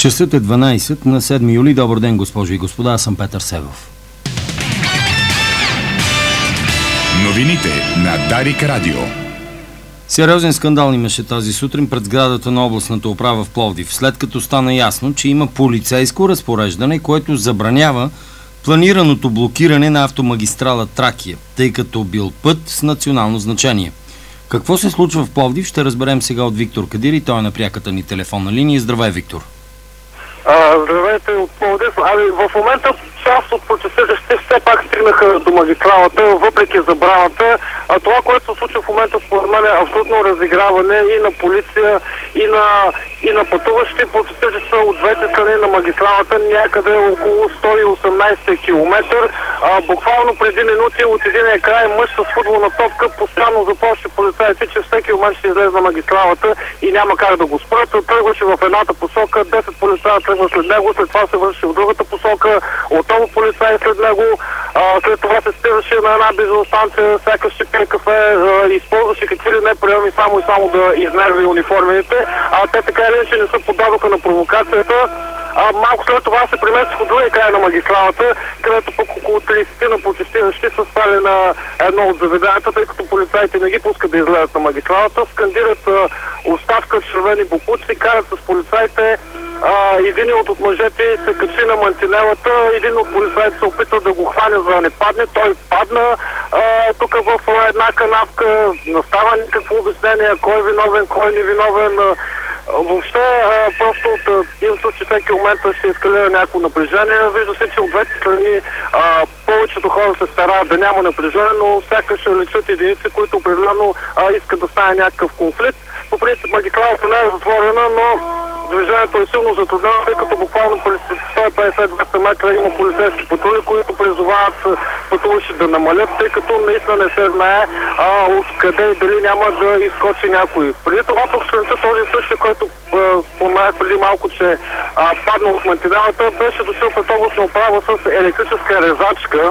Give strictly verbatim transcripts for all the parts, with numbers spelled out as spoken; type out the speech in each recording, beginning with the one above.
Часът е дванайсет на седми юли. Добър ден, госпожи и господа. Аз съм Петър Севов. Новините на Дарик Радио. Сериозен скандал имаше тази сутрин пред сградата на областната управа в Пловдив, след като стана ясно, че има полицейско разпореждане, което забранява планираното блокиране на автомагистрала Тракия, тъй като бил път с национално значение. Какво се случва в Пловдив, ще разберем сега от Виктор Кадири. Той е на пряката ни телефонна линия. Здравей, Виктор. А, здравейте от Пловдив. Ами в момента част от протестиращите все пак стигнаха до магистралата, въпреки забраната. А това, което се случва в момента, според мен, е абсолютно разиграване и на полиция, и на, и на пътуващи. Протестиращи са от двете страни на магистралата, някъде около сто и осемнайсет километър. А, буквално преди минути от единия край мъж с футболна топка постоянно заплаши полицаите, че всеки момент ще излезе на магистралата и няма как да го спрат. Тръгваше в едната посока, десет полицая тръгва след него, след това се върши в другата посока, отново полицаи след него, а, след това се спираше на една бензиностанция, сякаш ще пие кафе, а, използваше какви ли не приеми само и само да изнерви униформените, а те така или иначе не се поддадоха на провокацията. А, малко след това се преместих от другия край на магистралата, където пък около трийсет на протестиращи са стали на едно от заведенията, тъй като полицаите не ги пускат да излезат на магистралата, скандират а, оставка с червени бокуци, карат с полицаите. Uh, един от мъжете се качи на мантинелата, един от полицаите се опита да го хване, за да не падне, той падна. Uh, тук в uh, една канавка не става никакво обяснение, кой е виновен, кой е невиновен. Uh, въобще uh, просто от uh, им случай всеки момент ще ескалира някакво напрежение. Вижда се, че от двете страни uh, повечето хора се стараят да няма напрежение, но сякаш ще лечат единици, които определено uh, искат да стане някакъв конфликт. По принцип магистралата не е затворена, но движението е силно затруднено, тъй като буквално през сто и петдесет до двеста метра има полицейски патрули, които призовават пътуващи да намалят, тъй като наистина не се знае а, откъде и дали няма да изскочи някой. Преди това пък сутринта този същия, който споменах преди малко, че а, падна от мантинелата, беше дошъл пред областна управа с електрическа резачка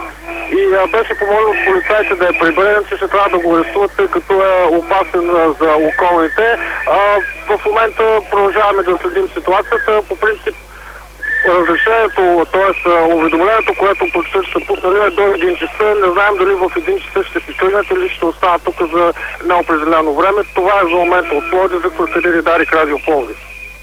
и а, беше помолил от полицаите да е приберен, че ще трябва да го арестуват, тъй като е опасен а, за околните. А, в момента продължаваме да следим ситуацията. По принцип разрешението, т.е. уведомлението, което полицаите са пуснали е до един часа. Не знаем дали в един часа ще си тръгнат или ще останат тук за неопределено време. Това е за момента от Пловдив. Виктор Кадири, Дарик Радио, Пловдив.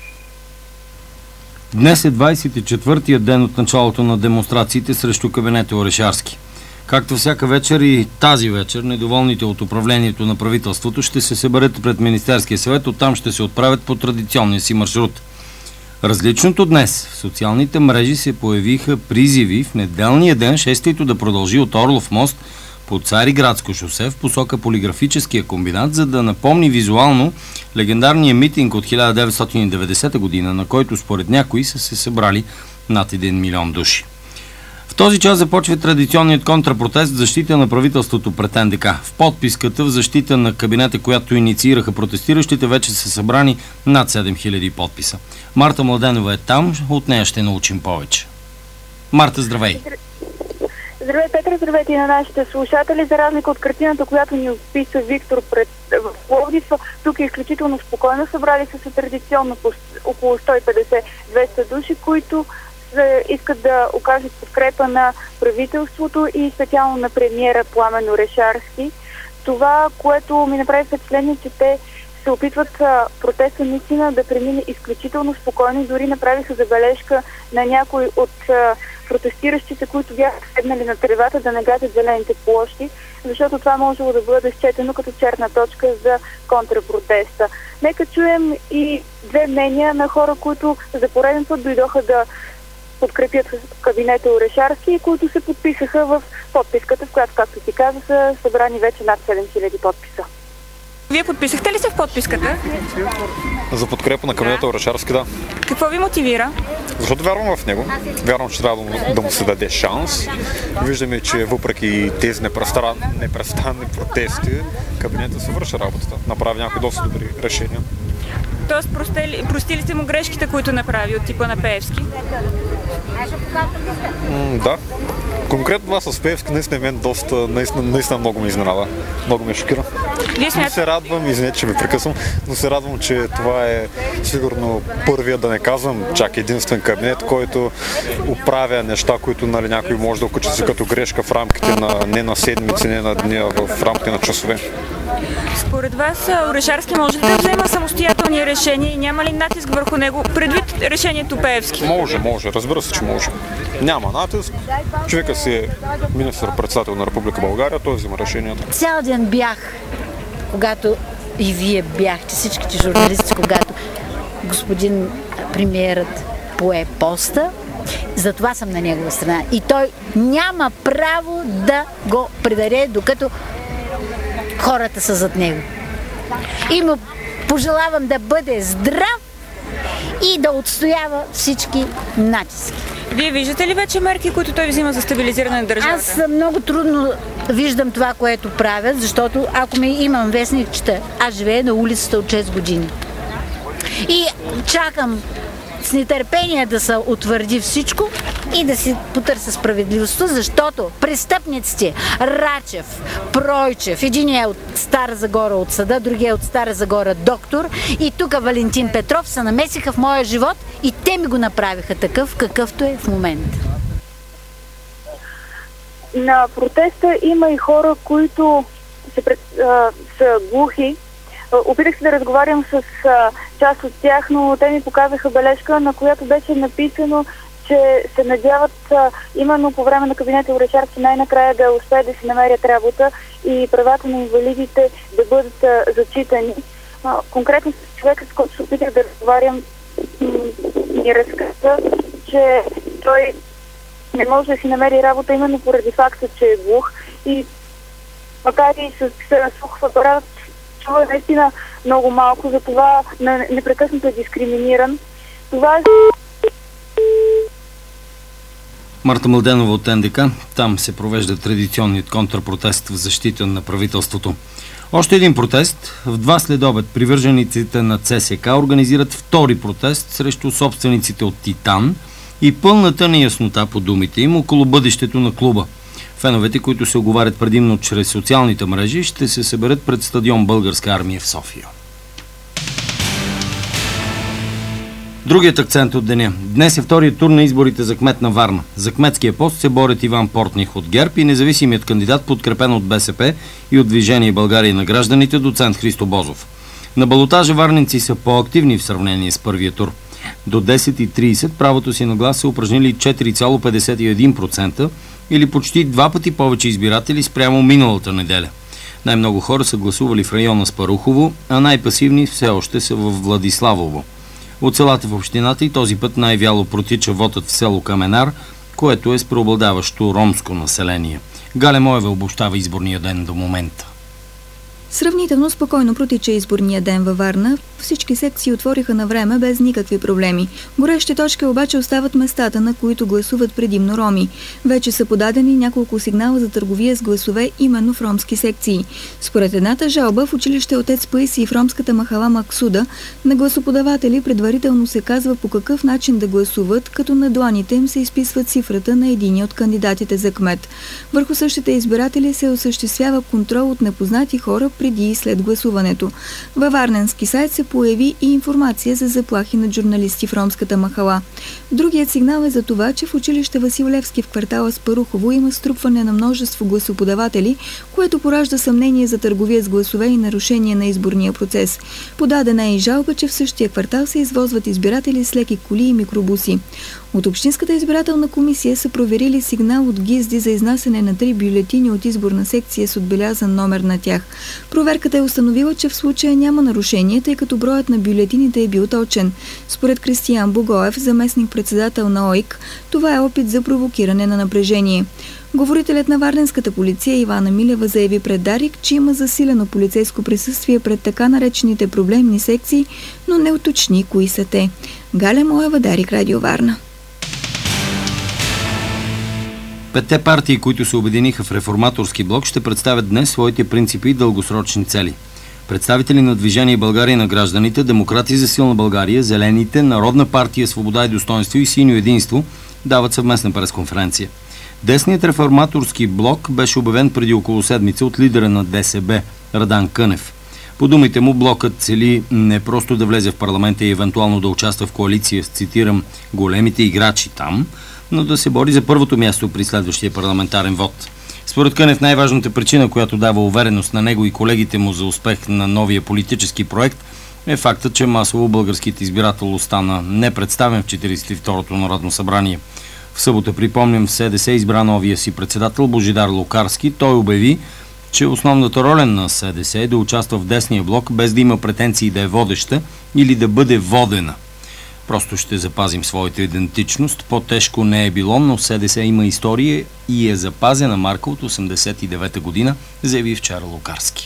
Днес е двайсет и четвъртия ден от началото на демонстрациите срещу кабинета Орешарски. Както всяка вечер и тази вечер, недоволните от управлението на правителството ще се съберат пред Министерския съвет, оттам ще се отправят по традиционния си маршрут. Различното днес в социалните мрежи се появиха призиви в неделния ден шествието да продължи от Орлов мост по Цариградско шосе в посока Полиграфическия комбинат, за да напомни визуално легендарния митинг от хиляда деветстотин и деветдесета година, на който според някои са се събрали над един милион души. В този час започва традиционният контрапротест в защита на правителството пред Ен Де Ка. В подписката в защита на кабинета, която инициираха протестиращите, вече са събрани над седем хиляди подписа. Марта Младенова е там, от нея ще научим повече. Марта, здравей! Здравей, Петър, здравейте и на нашите слушатели. За разлика от картината, която ни описа Виктор пред в Пловдив, тук е изключително спокойно. Събрали са се традиционно по около сто и петдесет до двеста души, които искат да окажат подкрепа на правителството и специално на премиера Пламен Орешарски. Това, което ми направи впечатление, че те се опитват а, протеста наистина да премине изключително спокойно. Дори направиха забележка на някои от а, протестиращите, които бяха седнали на тревата, да не газят зелените площи, защото това можело да бъде счетено като черна точка за контрапротеста. Нека чуем и две мнения на хора, които за пореден път дойдоха да подкрепят кабинета Орешарски и които се подписаха в подписката, в която, както ти каза, са събрани вече над седем хиляди подписа. Вие подписахте ли се в подписката? За подкрепа на кабинета Орешарски, да. Какво ви мотивира? Защото вярвам в него. Вярвам, че трябва да му, да му се даде шанс. Виждаме, че въпреки тези непрестанни протести, кабинета се върши работата. Направи някои доста добри решения. Тоест, простили, простили сте му грешките, които направи от типа на Пеевски? М, да. Конкретно това с Пеевски наистина мен доста, наистина, наистина много ме изненада. Много ме шокира. Вие смят... се радвам, извинете, че ви прекъсвам, но се радвам, че това е сигурно първият, да не казвам, чак единствен кабинет, който оправя неща, които, нали, някой може да окачи си като грешка в рамките на не на седмици, не на дни, а в рамките на часове. Според вас Орешарски може да взема самостоятелни решения и няма ли натиск върху него предвид решението Пеевски? Може, може, разбира се, че може. Няма натиск. Човека си е министър-председател на Република България, той взима решенията. Цял ден бях, когато и вие бяхте, всичките журналисти, когато господин премиерът пое поста, затова съм на негова страна. И той няма право да го предаде, докато хората са зад него. И му пожелавам да бъде здрав и да отстоява всички натиски. Вие виждате ли вече мерки, които той взима за стабилизиране на държавата? Аз много трудно виждам това, което правят, защото ако ми имам вестник, чета, аз живея на улицата от шест години. И чакам с нетърпение да се утвърди всичко и да си потърся справедливостта, защото престъпниците Рачев, Пройчев, единият е от Стара Загора от съда, другия е от Стара Загора доктор и тук Валентин Петров се намесиха в моя живот и те ми го направиха такъв, какъвто е в момента. На протеста има и хора, които се пред, а, са глухи. Опитах се да разговарям с а, част от тях, но те ми показаха бележка, на която беше написано, че се надяват а, именно по време на кабинета Орешарски най-накрая да успеят да си намерят работа и правата на инвалидите да бъдат а, зачитани. А, конкретно с човека, с който се опитах да разговарям, ми разказа, че той не може да си намери работа именно поради факта, че е глух и макар и с слух в апарат, чува наистина много малко, затова непрекъснато е дискриминиран. Това е... Марта Младенова от Ен Де Ка. Там се провежда традиционният контрпротест в защита на правителството. Още един протест. В два следобед привържениците на Це Ес Ка организират втори протест срещу собствениците от Титан и пълната неяснота по думите им около бъдещето на клуба. Феновете, които се оговарят предимно чрез социалните мрежи, ще се съберат пред стадион Българска армия в София. Другият акцент от деня. Днес е вторият тур на изборите за кмет на Варна. За кметския пост се борят Иван Портних от ГЕРБ и независимият кандидат, подкрепен от Бе Се Пе и от Движение България на гражданите, доцент Христо Бозов. На балотажа варненци са по-активни в сравнение с първия тур. До десет и трийсет правото си на глас са упражнили четири цяло петдесет и един процента или почти два пъти повече избиратели спрямо миналата неделя. Най-много хора са гласували в района Спарухово, а най-пасивни все още са в Владиславово. От селата в общината и този път най-вяло протича вотът в село Каменар, което е с преобладаващо ромско население. Галя Моева обобщава изборния ден до момента. Сравнително спокойно протича изборния ден във Варна. Всички секции отвориха на време без никакви проблеми. Горещи точки обаче остават местата, на които гласуват предимно роми. Вече са подадени няколко сигнала за търговия с гласове именно в ромски секции. Според едната жалба в училище Отец Паисий и в ромската махала Максуда на гласоподаватели предварително се казва по какъв начин да гласуват, като на дланите им се изписва цифрата на единия от кандидатите за кмет. Върху същите избиратели се осъществява контрол от непознати хора преди и след гласуването. Във варненски сайт се появи и информация за заплахи на журналисти в ромската махала. Другият сигнал е за това, че в училище Васил Левски в квартала Спарухово има струпване на множество гласоподаватели, което поражда съмнение за търговия с гласове и нарушение на изборния процес. Подадена е и жалба, че в същия квартал се извозват избиратели с леки коли и микробуси. От Общинската избирателна комисия са проверили сигнал от Гизди за изнасяне на три бюлетини от изборна секция с отбелязан номер на тях. Проверката е установила, че в случая няма нарушение, тъй като броят на бюлетините е бил точен. Според Кристиян Богоев, заместник-председател на О И К, това е опит за провокиране на напрежение. Говорителят на варненската полиция Ивана Милева заяви пред Дарик, че има засилено полицейско присъствие пред така наречените проблемни секции, но не уточни кои са те. Галя Моева, Дарик, Радио Варна. Петте партии, които се обединиха в реформаторски блок, ще представят днес своите принципи и дългосрочни цели. Представители на Движение България на гражданите, Демократи за силна България, Зелените, Народна партия Свобода и достоинство и Синьо единство дават съвместна пресконференция. Десният реформаторски блок беше обявен преди около седмица от лидера на ДСБ Радан Кънев. По думите му, блокът цели не просто да влезе в парламента и евентуално да участва в коалиция с, цитирам, големите играчи там, но да се бори за първото място при следващия парламентарен вод. Според Кънев най-важната причина, която дава увереност на него и колегите му за успех на новия политически проект, е фактът, че масово българският избирател остана непредставен в четиридесет и второто Народно събрание. В събота, припомням, СДС избра новия си председател Божидар Лукарски. Той обяви, че основната роля на СДС е да участва в десния блок, без да има претенции да е водеща или да бъде водена. Просто ще запазим своята идентичност. По-тежко не е било, но СДС има история и е запазена марка от осемдесет и девета година, заяви вчера Лукарски.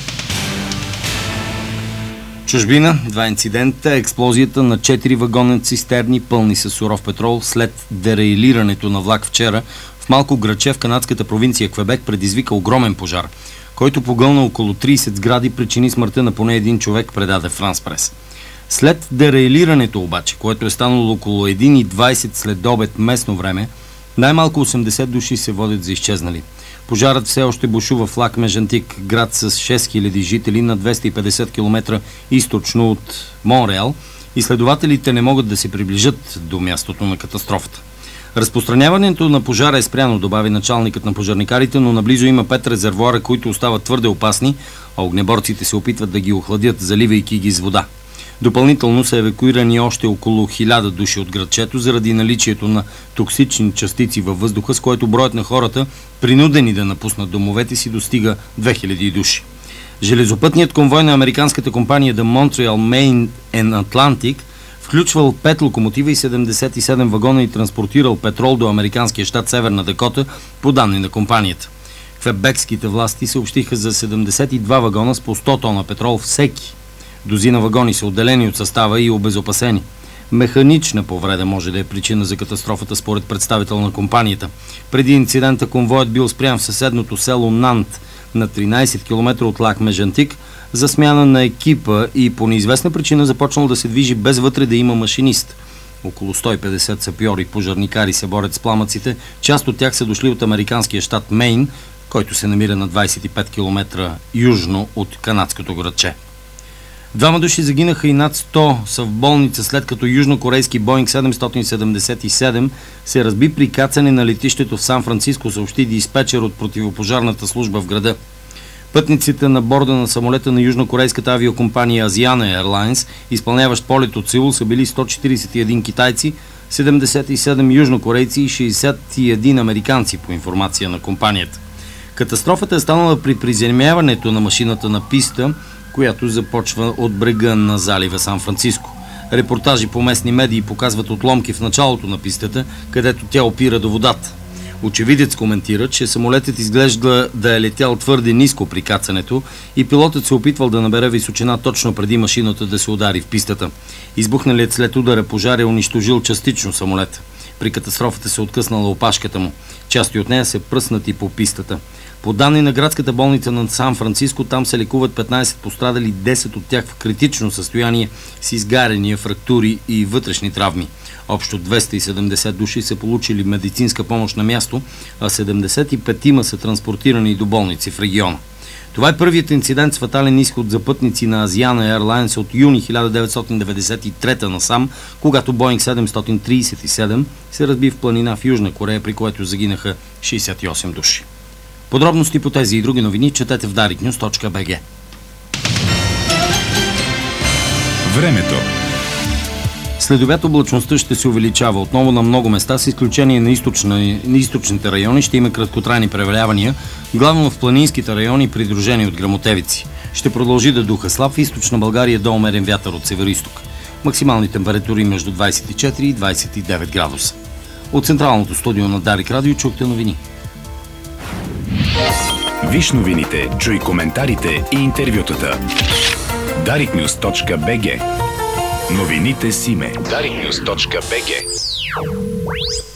Чужбина, два инцидента, експлозията на четири вагонен цистерни, пълни с суров петрол, след дерейлирането на влак вчера в малко градче в канадската провинция Квебек предизвика огромен пожар, който погълна около тридесет сгради, причини смъртта на поне един човек, предаде Франс Прес. След дерейлирането обаче, което е станало около една и двадесет след обед местно време, най-малко осемдесет души се водят за изчезнали. Пожарът все още бушува в Лак Межантик, град с шест хиляди жители на двеста и петдесет километра източно от Монреал, и следователите не могат да се приближат до мястото на катастрофата. Разпространяването на пожара е спряно, добави началникът на пожарникарите, но наблизо има пет резервоара, които остават твърде опасни, а огнеборците се опитват да ги охладят, заливайки ги с вода. Допълнително са евакуирани още около хиляда души от градчето заради наличието на токсични частици във въздуха, с което броят на хората, принудени да напуснат домовете си, достига две хиляди души. Железопътният конвой на американската компания The Montreal Main and Atlantic включвал пет локомотива и седемдесет и седем вагона и транспортирал петрол до американския щат Северна Дакота, по данни на компанията. Квебекските власти съобщиха за седемдесет и два вагона с по сто тона петрол всеки. Дозина вагони са отделени от състава и обезопасени. Механична повреда може да е причина за катастрофата, според представител на компанията. Преди инцидента конвоят бил спрян в съседното село Нант на тринадесет километра от Лак Межантик за смяна на екипа и по неизвестна причина започнал да се движи без вътре да има машинист. Около сто и петдесет сапьори, пожарникари се борят с пламъците. Част от тях са дошли от американския щат Мейн, който се намира на двадесет и пет километра южно от канадското градче. Двама души загинаха и над сто са в болница, след като южнокорейски Боинг седемстотин седемдесет и седем се разби при кацане на летището в Сан-Франциско, съобщи диспетчер от противопожарната служба в града. Пътниците на борда на самолета на южнокорейската авиокомпания Asiana Airlines, изпълняващ полет от Сеул, са били сто четиридесет и един китайци, седемдесет и седем южнокорейци и шейсет и един американци, по информация на компанията. Катастрофата е станала при приземяването на машината на писта, която започва от брега на залива Сан-Франциско. Репортажи по местни медии показват отломки в началото на пистата, където тя опира до водата. Очевидец коментира, че самолетът изглежда да е летял твърде ниско при кацането и пилотът се опитвал да набере височина точно преди машината да се удари в пистата. Избухналият след удара пожар е унищожил частично самолета. При катастрофата се откъснала опашката му. Части от нея се пръснати по пистата. По данни на градската болница на Сан-Франциско, там се лекуват петнадесет пострадали, десет от тях в критично състояние с изгаряния, фрактури и вътрешни травми. Общо двеста и седемдесет души са получили медицинска помощ на място, а седемдесет и пет са транспортирани до болници в региона. Това е първият инцидент с фатален изход за пътници на Asiana Airlines от юни хиляда деветстотин деветдесет и трета насам, когато Боинг седемстотин тридесет и седем се разби в планина в Южна Корея, при което загинаха шейсет и осем души. Подробности по тези и други новини четете в дарик нюз точка би джи. Времето. След обяд облачността ще се увеличава отново на много места, с изключение на, източна, на източните райони. Ще има краткотрайни превалявания, главно в планинските райони, придружени от гръмотевици. Ще продължи да духа слаб в източна България до умерен вятър от североизток. Максимални температури между двадесет и четири и двадесет и девет градуса. От централното студио на Дарик Радио чухте новини. Виж новините, чуй коментарите и интервютата. дарик нюз точка би джи. Новините с име. дарик нюз точка би джи.